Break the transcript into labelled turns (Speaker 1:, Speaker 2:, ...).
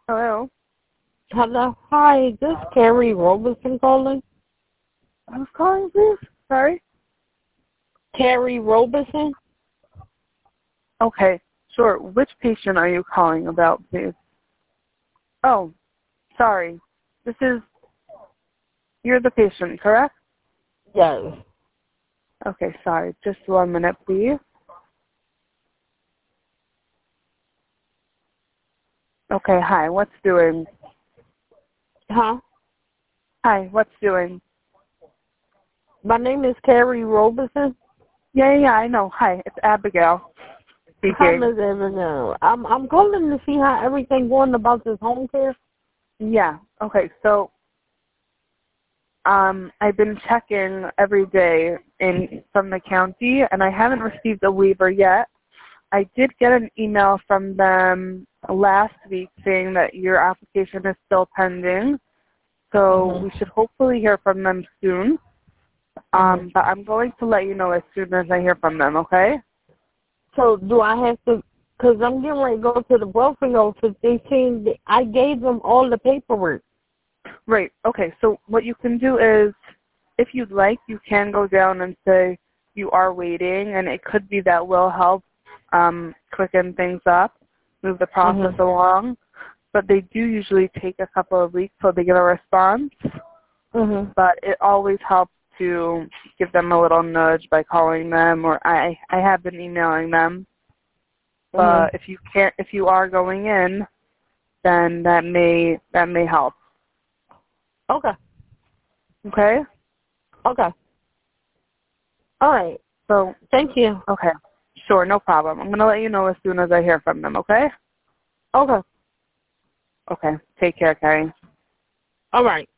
Speaker 1: Hello.
Speaker 2: Hello. Hi, this is Carrie Roberson calling.
Speaker 1: Who's calling, please? Sorry.
Speaker 2: Carrie Roberson?
Speaker 1: Okay, sure. Which patient are you calling about, please? Oh, sorry. You're the patient, correct?
Speaker 2: Yes.
Speaker 1: Okay, sorry. Just 1 minute, please. Okay, hi. What's doing?
Speaker 2: Huh?
Speaker 1: Hi, what's doing?
Speaker 2: My name is Carrie Roberson.
Speaker 1: Yeah, I know. Hi, it's Abigail
Speaker 2: Hi,
Speaker 1: speaking.
Speaker 2: Miss Abigail. I'm calling to see how everything going about this home care.
Speaker 1: Yeah, okay, so I've been checking every day from the county, and I haven't received a waiver yet. I did get an email from them last week saying that your application is still pending, so we should hopefully hear from them soon. But I'm going to let you know as soon as I hear from them, okay?
Speaker 2: So do I have to, because I'm getting ready to go to the welfare office. They saying that I gave them all the paperwork.
Speaker 1: Right, okay, so what you can do is, if you'd like, you can go down and say you are waiting, and it could be that will help quicken things up, move the process along. But they do usually take a couple of weeks till they get a response. But it always helps to give them a little nudge by calling them, or I have been emailing them. But if you are going in, then that may help.
Speaker 2: Okay.
Speaker 1: Okay?
Speaker 2: Okay. All right.
Speaker 1: So
Speaker 2: Thank you.
Speaker 1: okay. Sure, no problem. I'm gonna let you know as soon as I hear from them, okay?
Speaker 2: Okay.
Speaker 1: Okay. Take care, Carrie.
Speaker 2: All right.